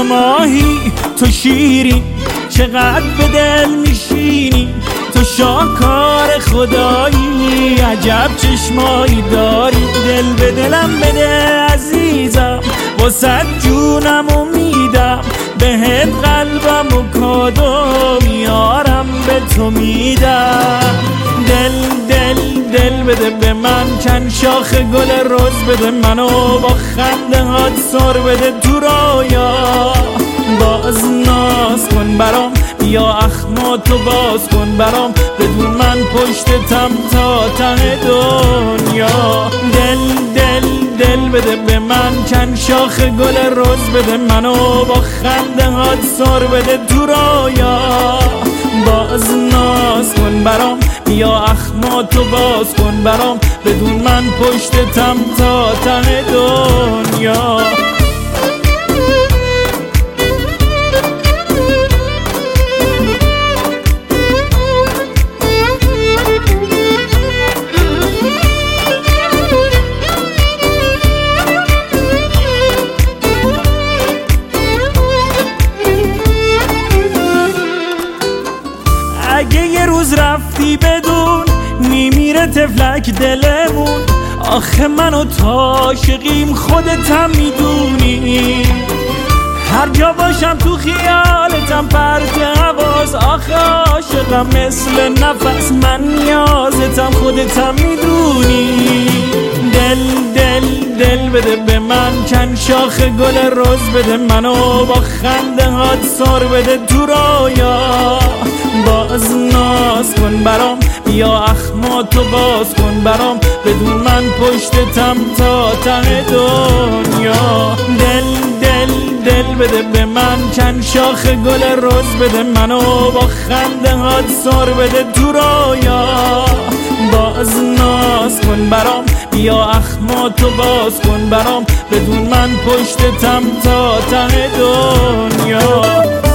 ماهی تو شیرین، چقدر به دل میشینی، تو شاهکار خدایی، عجب چشمایی داری. دل به دلم بده عزیزم، واسه جونم میدم، بهت قلبم و کادو میارم به تو میدم. دل بده به من، چند شاخ گل رز بده منو، با خنده هات سر بده تو رویا. باز ناز کن برام، بیا اخماتو باز کن برام، بدون من پشتتم تا ته دنیا. دل بده به من، چند شاخ گل رز بده منو، با خنده هات سر بده تو رویا. باز ناز کن برام، بیا اخماتو باز کن برام، بدون من پشتتم تا ته دنیا. اگه یه روز رفتی بدون، میمیره تفلک دلمون. آخه من و تو عاشقیم، خودتم میدونی. هر جا باشم تو خیالتم، پرت حواس. آخه عاشقم مثل نفس، من نیازتم، خودتم میدونی. دل بده به من، چند شاخ گل رز بده منو، با خنده هات سر بده تو رویا. باز ناز کن برام، بیا اخماتو باز کن برام، بدون من پشتتم تا ته دنیا. دل بده به من، چند شاخ گل رز بده منو، با خنده هات سر بده تو رویا. باز ناز کن برام، بیا اخماتو باز کن برام، بدون من پشتتم تا ته دنیا.